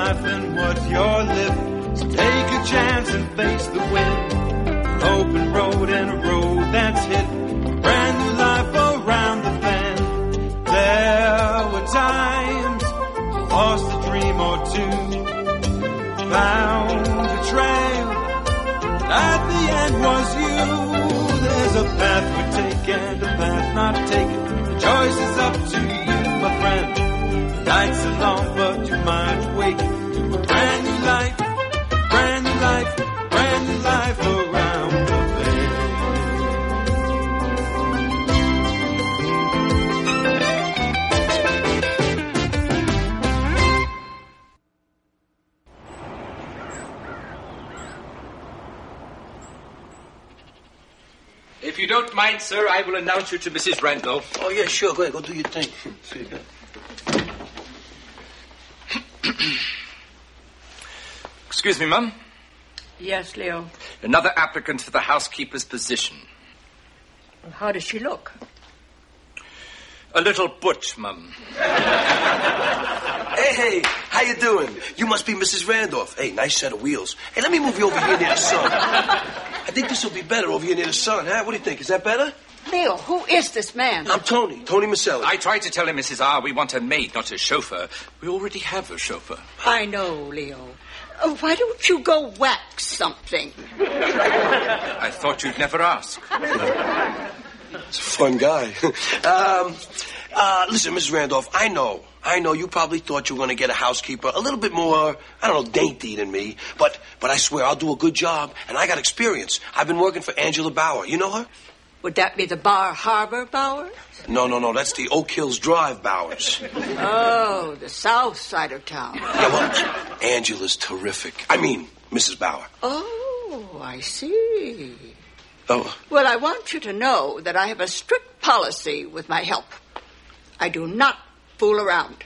life and what you're living. So take a chance and face the wind. An open road and a road that's hit. A brand new life around the bend. There were times you lost a dream or two, found a trail, at the end was you. There's a path we take and a path not taken. The choice is up to you, my friend. The nights are long, but you might wake to a brand new life, brand new life, brand new life around the bend. If you don't mind, sir, I will announce you to Mrs. Randolph. Oh, yeah, sure. Go ahead. Go do your thing. Excuse me, Mum. Yes, Leo. Another applicant for the housekeeper's position. How does she look? A little butch, Mum. Hey, how you doing? You must be Mrs. Randolph. Hey, nice set of wheels. Hey, let me move you over here near the sun. I think this will be better over here near the sun, huh? What do you think? Is that better? Leo, who is this man? I'm Tony Maselli. I tried to tell him, Mrs. R., we want a maid, not a chauffeur. We already have a chauffeur. I know, Leo. Why don't you go wax something? I thought you'd never ask. It's a fun guy. Listen, Mrs. Randolph, I know you probably thought you were going to get a housekeeper a little bit more, I don't know, dainty than me. But I swear I'll do a good job, and I got experience. I've been working for Angela Bauer. You know her? Would that be the Bar Harbor Bowers? No. That's the Oak Hills Drive Bowers. Oh, the south side of town. Yeah, well, Angela's terrific. I mean, Mrs. Bauer. Oh, I see. Oh. Well, I want you to know that I have a strict policy with my help. I do not fool around.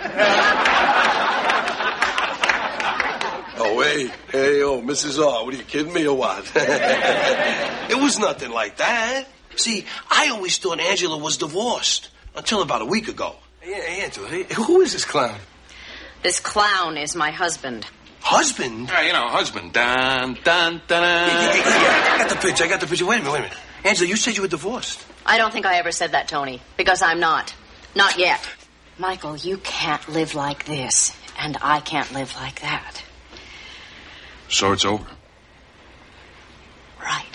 Oh, hey, Mrs. R, what are you kidding me or what? It was nothing like that. See, I always thought Angela was divorced until about a week ago. Hey, Angela, who is this clown? This clown is my husband. Husband? Yeah, husband. Dun, dun, dun, dun. Yeah, I got the picture. Wait a minute. Angela, you said you were divorced. I don't think I ever said that, Tony, because I'm not. Not yet. Michael, you can't live like this, and I can't live like that. So it's over. Right.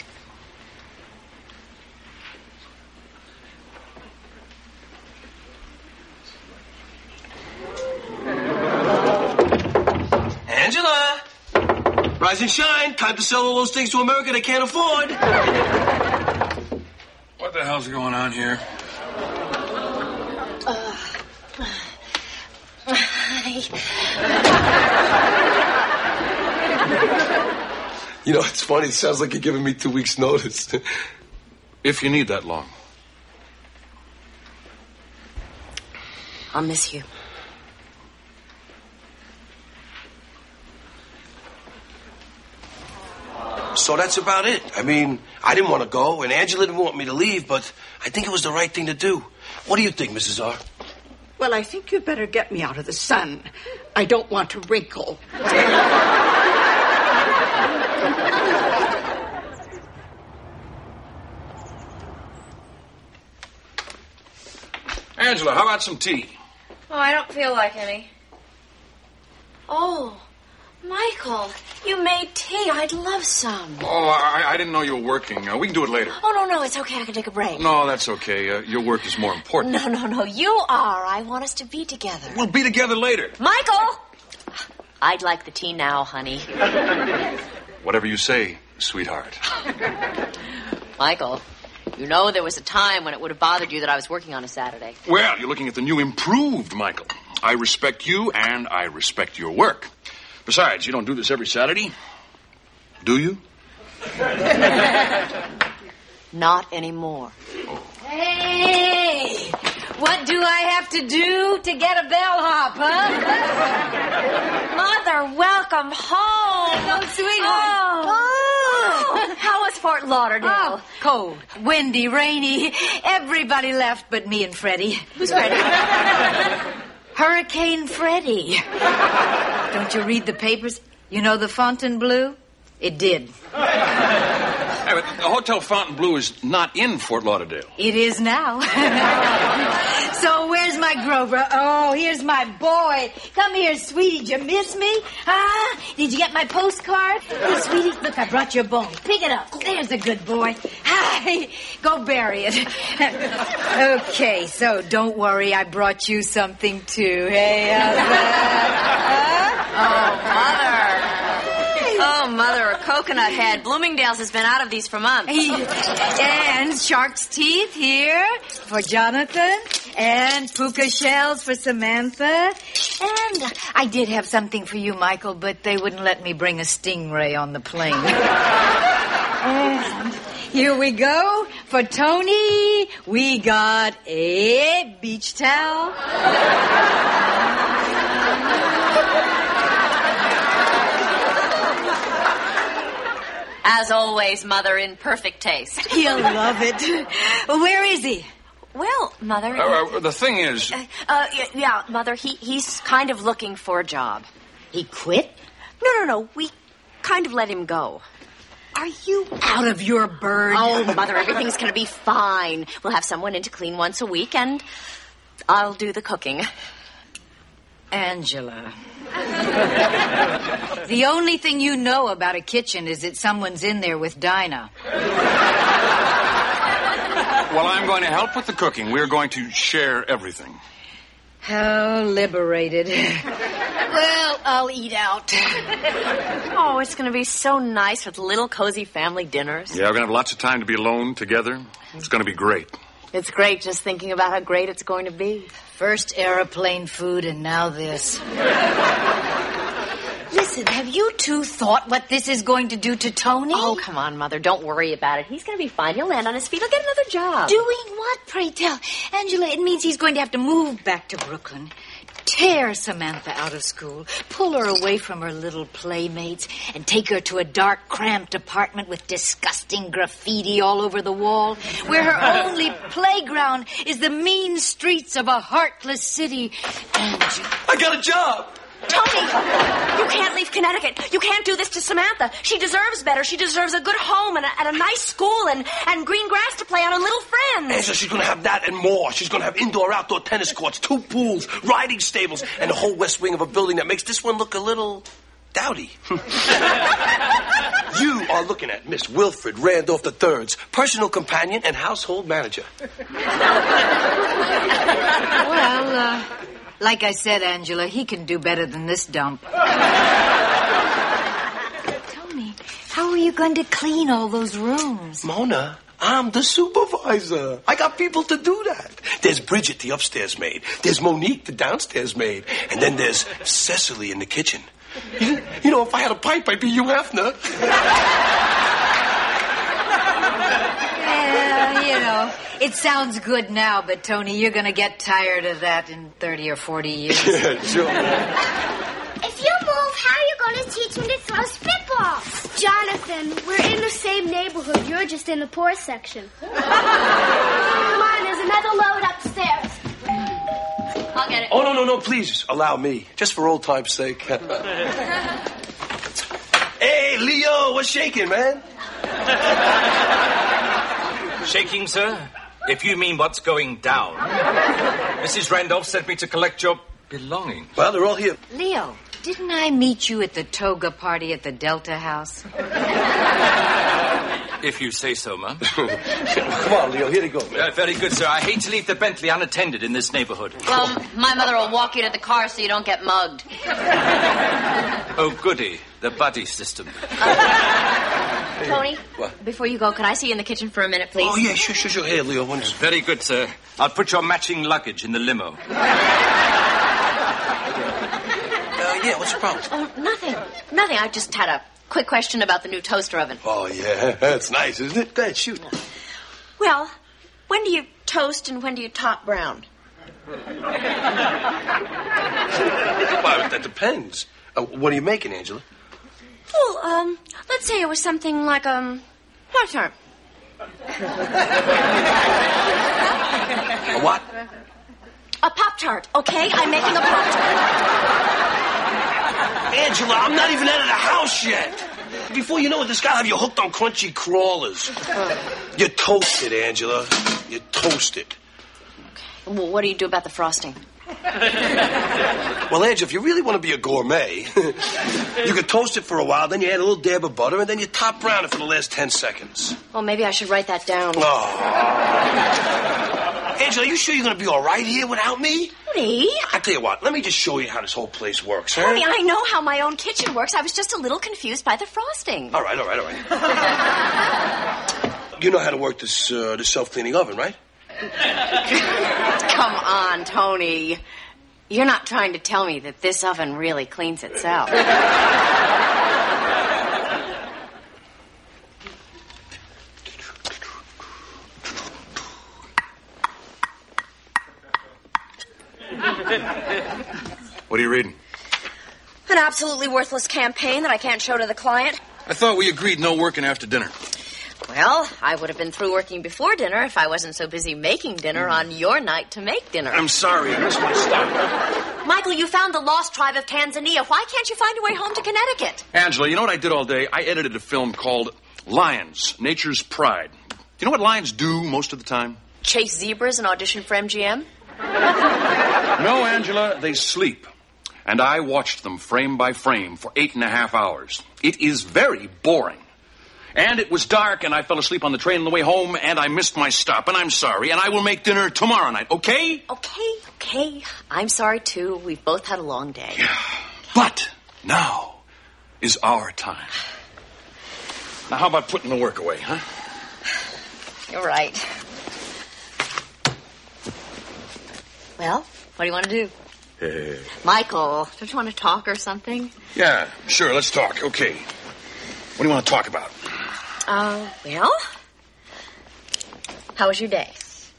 Angela! Rise and shine. Time to sell all those things to America they can't afford. What the hell's going on here? You know, it's funny. It sounds like you're giving me 2 weeks' notice. If you need that long. I'll miss you. So that's about it. I mean, I didn't want to go, and Angela didn't want me to leave, but I think it was the right thing to do. What do you think, Mrs. R? Well, I think you'd better get me out of the sun. I don't want to wrinkle. Angela, how about some tea? Oh, I don't feel like any. Oh, Michael, you made tea. I'd love some. Oh, I didn't know you were working. We can do it later. Oh, no, it's okay. I can take a break. No, that's okay. Your work is more important. No. You are. I want us to be together. We'll be together later. Michael! I'd like the tea now, honey. Whatever you say, sweetheart. Michael, you know there was a time when it would have bothered you that I was working on a Saturday. Well, you're looking at the new improved Michael. I respect you, and I respect your work. Besides, you don't do this every Saturday, do you? Not anymore. Hey! What do I have to do to get a bellhop, huh? Mother, welcome home. Oh, sweetheart. Oh. How was Fort Lauderdale? Oh, cold, windy, rainy. Everybody left but me and Freddie. Who's Freddie? Hurricane Freddy. Don't you read the papers? You know the Fontainebleau? It did. Hey, but the Hotel Fontainebleau is not in Fort Lauderdale. It is now. So where's my Grover? Oh, here's my boy. Come here, sweetie. Did you miss me? Ah, did you get my postcard? Oh, sweetie, look, I brought you a bone. Pick it up. There's a good boy. Hi. Go bury it. Okay, so don't worry. I brought you something, too. Hey, how's that? Oh, Mother, a coconut head. Bloomingdale's has been out of these for months. And shark's teeth here for Jonathan. And puka shells for Samantha. And I did have something for you, Michael, but they wouldn't let me bring a stingray on the plane. And here we go. For Tony, we got a beach towel. As always, Mother, in perfect taste. He'll love it. Where is he? Well, Mother... The thing is... yeah, Mother, he's kind of looking for a job. He quit? No. We kind of let him go. Are you out of your bird? Oh, Mother, everything's going to be fine. We'll have someone in to clean once a week, and I'll do the cooking. Angela. The only thing you know about a kitchen is that someone's in there with Dinah. Well, I'm going to help with the cooking. We're going to share everything. How liberated. Well, I'll eat out. Oh, it's going to be so nice with little cozy family dinners. Yeah, we're going to have lots of time to be alone together. It's going to be great. It's great just thinking about how great it's going to be. First airplane food and now this. Listen, have you two thought what this is going to do to Tony? Oh, come on, Mother. Don't worry about it. He's going to be fine. He'll land on his feet. He'll get another job. Doing what, pray tell? Angela, it means he's going to have to move back to Brooklyn. Tear Samantha out of school, pull her away from her little playmates, and take her to a dark, cramped apartment with disgusting graffiti all over the wall, where her only playground is the mean streets of a heartless city. Angela. I got a job. Tony, you can't leave Connecticut. You can't do this to Samantha. She deserves better. She deserves a good home and a nice school and green grass to play on and little friends. Angela, she's going to have that and more. She's going to have indoor-outdoor tennis courts, 2 pools, riding stables, and the whole west wing of a building that makes this one look a little dowdy. You are looking at Miss Wilfred Randolph III's personal companion and household manager. Well, like I said, Angela, he can do better than this dump. Tony, how are you going to clean all those rooms? Mona, I'm the supervisor. I got people to do that. There's Bridget, the upstairs maid. There's Monique, the downstairs maid. And then there's Cecily in the kitchen. You know, if I had a pipe, I'd be Hugh Hefner. Yeah, you know, it sounds good now, but, Tony, you're going to get tired of that in 30 or 40 years. Yeah, sure. If you move, how are you going to teach me to throw spitballs? Jonathan, we're in the same neighborhood. You're just in the poor section. Come on, there's another load upstairs. I'll get it. Oh, no, please, allow me. Just for old time's sake. Hey, Leo, what's shaking, man? Shaking, sir? If you mean what's going down. Mrs. Randolph sent me to collect your belongings. Well, they're all here. Leo, didn't I meet you at the toga party at the Delta House? If you say so, Mum. Come on, Leo, here they go, man. Very good, sir. I hate to leave the Bentley unattended in this neighborhood. Well, my mother will walk you to the car so you don't get mugged. Oh, goody. The buddy system. Tony, What? before you go, can I see you in the kitchen for a minute, please? Oh, yeah, sure. Here, Leo, one. Very good, sir. I'll put your matching luggage in the limo. Yeah, what's the problem? Oh, nothing. I just had a quick question about the new toaster oven. Oh, yeah, that's nice, isn't it? Go ahead, shoot. Well, when do you toast and when do you top brown? Well, that depends. What are you making, Angela? Well, let's say it was something like, what time? A what? A Pop-Tart, okay? I'm making a Pop-Tart. Angela, I'm not even out of the house yet. Before you know it, this guy will have you hooked on crunchy crawlers. You're toasted, Angela. You're toasted. Okay. Well, what do you do about the frosting? Well, Angela, if you really want to be a gourmet, you could toast it for a while, then you add a little dab of butter, and then you top brown it for the last 10 seconds. Well, maybe I should write that down. Oh. Angela, are you sure you're going to be all right here without me? Me? I tell you what, let me just show you how this whole place works, huh? Honey, I know how my own kitchen works. I was just a little confused by the frosting. All right. You know how to work this self-cleaning oven, right? Come on, Tony. You're not trying to tell me that this oven really cleans itself. What are you reading? An absolutely worthless campaign that I can't show to the client. I thought we agreed no working after dinner. Well, I would have been through working before dinner if I wasn't so busy making dinner on your night to make dinner. I'm sorry, I missed my stop. Michael, you found the lost tribe of Tanzania. Why can't you find your way home to Connecticut? Angela, you know what I did all day? I edited a film called Lions, Nature's Pride. You know what lions do most of the time? Chase zebras and audition for MGM? No, Angela, they sleep. And I watched them frame by frame for 8.5 hours. It is very boring. And it was dark, and I fell asleep on the train on the way home, and I missed my stop, and I'm sorry, and I will make dinner tomorrow night, okay? Okay. I'm sorry, too. We've both had a long day. Yeah. But now is our time. Now, how about putting the work away, huh? You're right. Well, what do you want to do? Michael, don't you want to talk or something? Yeah, sure, let's talk. Okay. What do you want to talk about? Well, how was your day?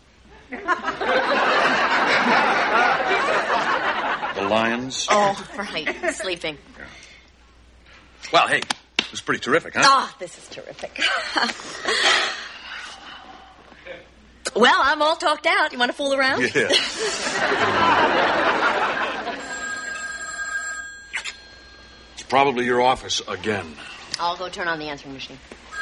The lions? Oh, right, sleeping. Yeah. Well, hey, it was pretty terrific, huh? Oh, this is terrific. Well, I'm all talked out. You want to fool around? Yeah. It's probably your office again. I'll go turn on the answering machine.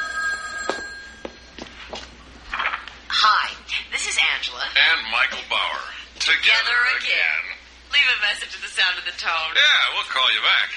Hi, this is Angela. And Michael Bauer. Together again. Leave a message at the sound of the tone. Yeah, we'll call you back.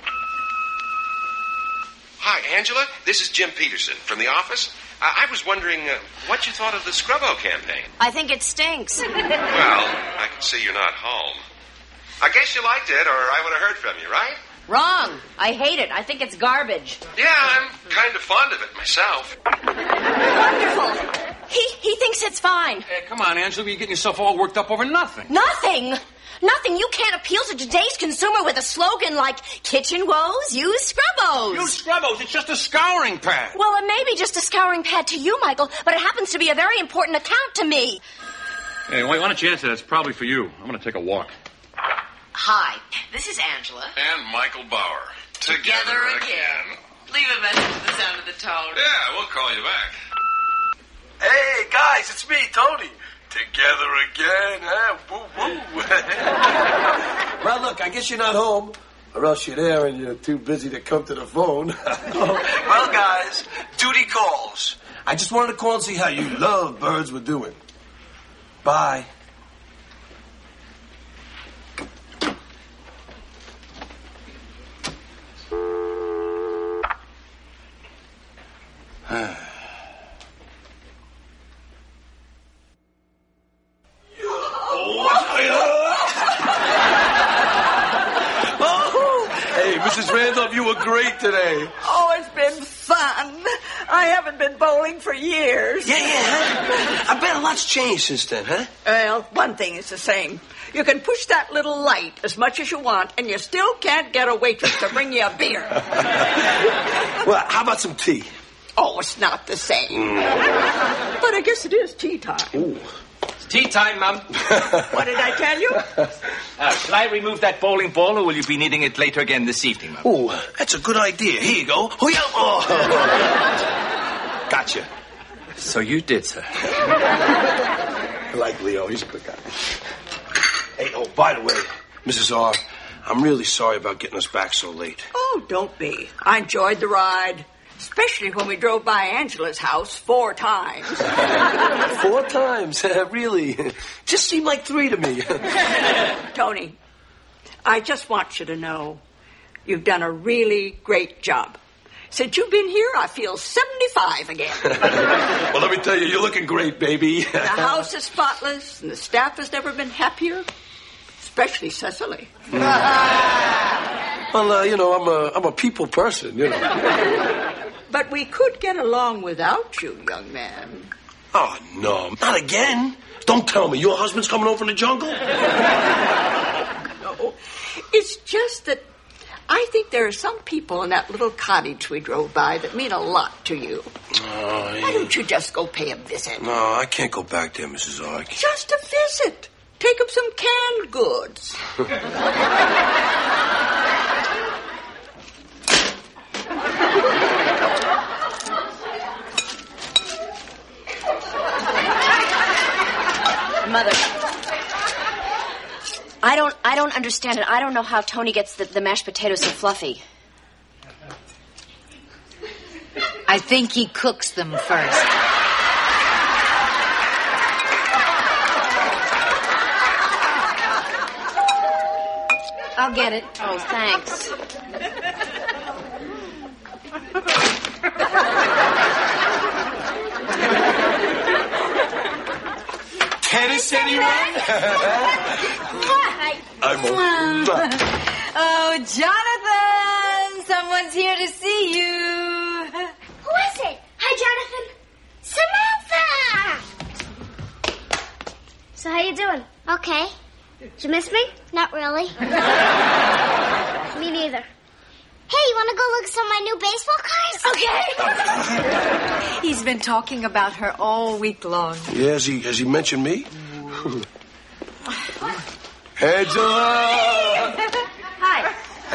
Hi, Angela. This is Jim Peterson from the office. I was wondering what you thought of the Scrubbo campaign. I think it stinks. Well, I can see you're not home. I guess you liked it, or I would have heard from you, right? Wrong. I hate it. I think it's garbage. Yeah, I'm kind of fond of it myself. Wonderful. He thinks it's fine. Hey, come on, Angela. You're getting yourself all worked up over nothing. Nothing. You can't appeal to today's consumer with a slogan like, kitchen woes, use Scrubbos. Use Scrubbos. It's just a scouring pad. Well, it may be just a scouring pad to you, Michael, but it happens to be a very important account to me. Hey, why don't you answer that? It's probably for you. I'm going to take a walk. Hi, this is Angela. And Michael Bauer. Together again. Leave a message at the sound of the tone. Yeah, we'll call you back. Hey, guys, it's me, Tony. Together again, huh? Woo-woo. Well, look, I guess you're not home. Or else you're there and you're too busy to come to the phone. Well, guys, duty calls. I just wanted to call and see how you lovebirds were doing. Bye. Mrs. Randolph, you were great today. Oh, it's been fun. I haven't been bowling for years. Yeah, huh? I bet a lot's changed since then, huh? Well, one thing is the same. You can push that little light as much as you want, and you still can't get a waitress to bring you a beer. Well, how about some tea? Oh, it's not the same. But I guess it is tea time. Ooh. It's tea time, Mum. What did I tell you? Shall I remove that bowling ball, or will you be needing it later again this evening, Mum? Oh, that's a good idea. Here you go. Oh, yeah. Oh. Gotcha. So you did, sir. I like Leo. He's a good guy. Hey, oh, by the way, Mrs. R., I'm really sorry about getting us back so late. Oh, don't be. I enjoyed the ride, especially when we drove by Angela's house 4 times. 4 times? Really? Just seemed like 3 to me. Tony, I just want you to know you've done a really great job. Since you've been here, I feel 75 again. Well, let me tell you, you're looking great, baby. The house is spotless, and the staff has never been happier, especially Cecily. Well, you know, I'm a people person, you know. But we could get along without you, young man. Oh, no, not again. Don't tell me your husband's coming over from the jungle. No, it's just that I think there are some people in that little cottage we drove by that mean a lot to you. Oh, yeah. Why don't you just go pay a visit? No, I can't go back there, Mrs. R. Just a visit. Take up some canned goods. Mother, I don't understand it. I don't know how Tony gets the mashed potatoes so fluffy. I think he cooks them first. I'll get it. Oh, thanks. Tennis, anyone? Oh, Jonathan! Someone's here to see you. Who is it? Hi, Jonathan. Samantha! So how you doing? Okay. Did you miss me? Not really. Me neither. Hey, you want to go look at some of my new baseball cards? Okay. He's been talking about her all week long. Yeah, has he mentioned me? Angela! Hi. How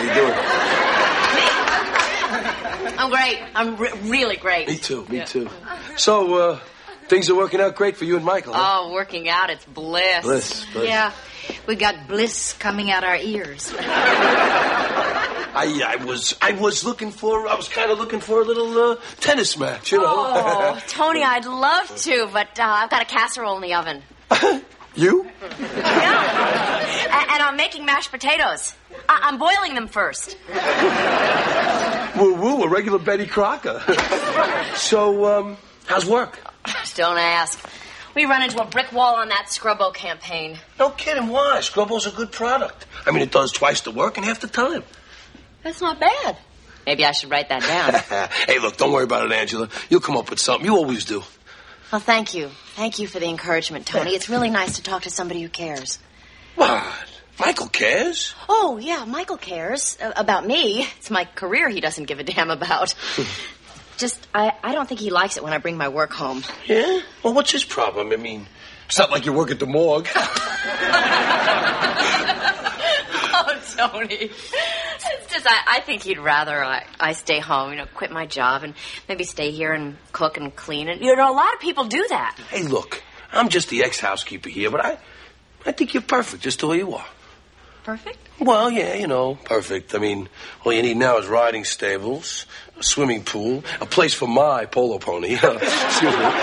you doing? I'm great. I'm really great. Me too. So, things are working out great for you and Michael, huh? Oh, working out, it's bliss. Bliss. Yeah, we got bliss coming out our ears. I was kind of looking for a little tennis match, you know. Oh, Tony, I'd love to, but I've got a casserole in the oven. You? Yeah. And I'm making mashed potatoes. I'm boiling them first. Woo, a regular Betty Crocker. So, how's work? Just don't ask. We run into a brick wall on that Scrubbo campaign. No kidding, why? Scrubbo's a good product. I mean, it does twice the work in half the time. That's not bad. Maybe I should write that down. Hey, look, don't worry about it, Angela. You'll come up with something. You always do. Well, thank you. Thank you for the encouragement, Tony. It's really nice to talk to somebody who cares. What? Michael cares? Oh, yeah, Michael cares. About me. It's my career he doesn't give a damn about. Just, I don't think he likes it when I bring my work home. Yeah? Well, what's his problem? I mean, it's not like you work at the morgue. Oh, Tony. It's just, I think he'd rather I stay home, quit my job and maybe stay here and cook and clean. And, a lot of people do that. Hey, look, I'm just the ex-housekeeper here, but I think you're perfect just the way you are. Perfect? Well, yeah, perfect. I mean, all you need now is riding stables, a swimming pool, a place for my polo pony. Excuse me.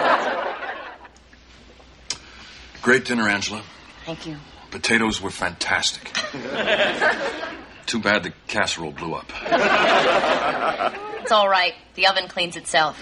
Great dinner, Angela. Thank you. Potatoes were fantastic. Too bad the casserole blew up. It's all right. The oven cleans itself.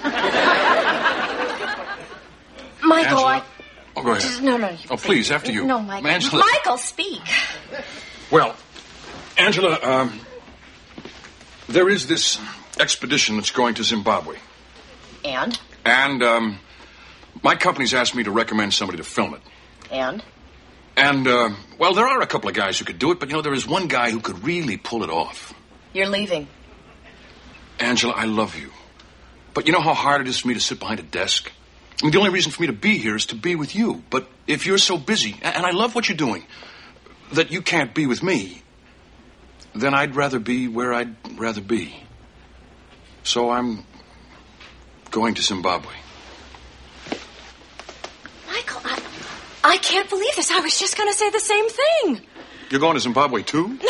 Michael, Angela? Oh, go ahead. No. Oh, please, after you. No, Michael. Angela. Michael, speak. Well, Angela, there is this expedition that's going to Zimbabwe. And? And, my company's asked me to recommend somebody to film it. And? And, well, there are a couple of guys who could do it, but, there is one guy who could really pull it off. You're leaving. Angela, I love you. But you know how hard it is for me to sit behind a desk? I mean, the only reason for me to be here is to be with you. But if you're so busy, and I love what you're doing, that you can't be with me, then I'd rather be where I'd rather be. So I'm going to Zimbabwe. Michael, I can't believe this. I was just going to say the same thing. You're going to Zimbabwe, too? No.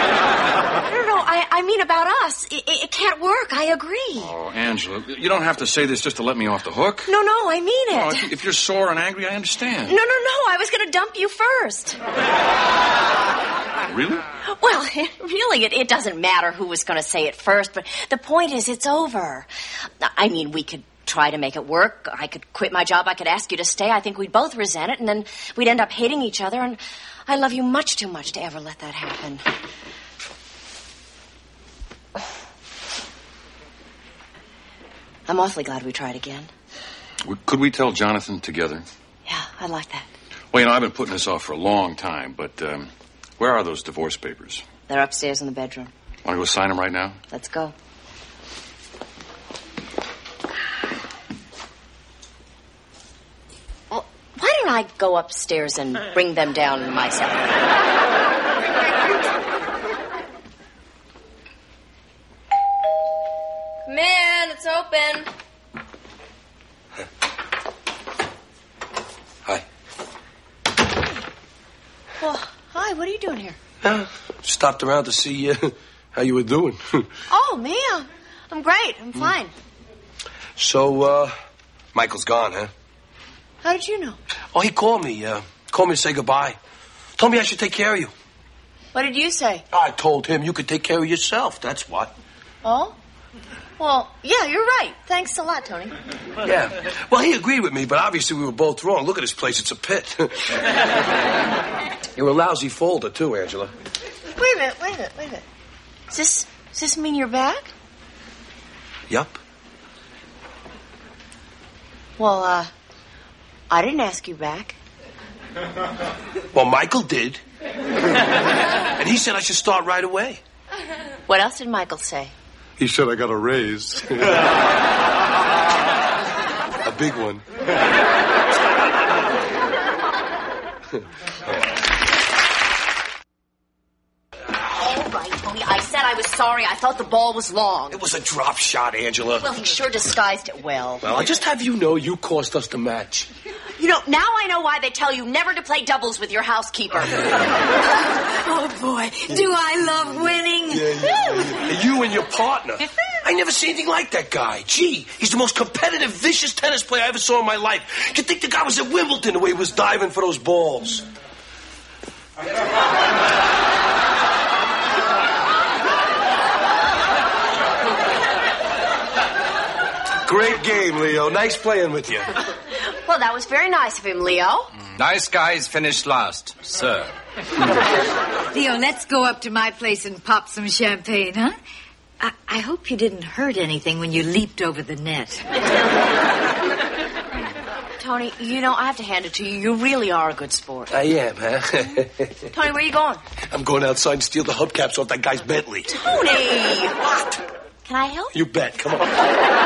I mean about us. It can't work. I agree. Oh, Angela, you don't have to say this just to let me off the hook. No, I mean it. No, if you're sore and angry, I understand. No. I was going to dump you first. Really? Well, it doesn't matter who was going to say it first, but the point is it's over. I mean, we could try to make it work. I could quit my job. I could ask you to stay. I think we'd both resent it, and then we'd end up hating each other, and I love you much too much to ever let that happen. I'm awfully glad we tried again. Could we tell Jonathan together? Yeah, I'd like that. Well, I've been putting this off for a long time, but where are those divorce papers? They're upstairs in the bedroom. Want to go sign them right now? Let's go. Well, why don't I go upstairs and bring them down myself? Come in, it's open. Hi. Well, hi, what are you doing here? Stopped around to see how you were doing. Oh, me? I'm great. I'm fine. So, Michael's gone, huh? How did you know? Oh, he called me. Called me to say goodbye. Told me I should take care of you. What did you say? I told him you could take care of yourself. That's what. Oh? Well, yeah, you're right. Thanks a lot, Tony. Yeah. Well, he agreed with me, but obviously we were both wrong. Look at this place. It's a pit. You're a lousy folder, too, Angela. Wait a minute. Does this mean you're back? Yup. Well, I didn't ask you back. Well, Michael did. And he said I should start right away. What else did Michael say? He said I got a raise. A big one. All right, Tony. I said I was sorry. I thought the ball was long. It was a drop shot, Angela. Well, he sure disguised it well. Well, I'll just have you know you cost us the match. Now I know why they tell you never to play doubles with your housekeeper. Oh, boy, do I love winning. Yeah. You and your partner. I never seen anything like that guy. Gee, he's the most competitive, vicious tennis player I ever saw in my life. You'd think the guy was at Wimbledon the way he was diving for those balls. Great game, Leo. Nice playing with you. Well, that was very nice of him, Leo. Nice guys finished last, sir. Leo, let's go up to my place and pop some champagne, huh? I hope you didn't hurt anything when you leaped over the net. Tony, I have to hand it to you. You really are a good sport. I am, huh? Tony, where are you going? I'm going outside and steal the hubcaps off that guy's Bentley. Tony! What? Can I help? You bet. Come on.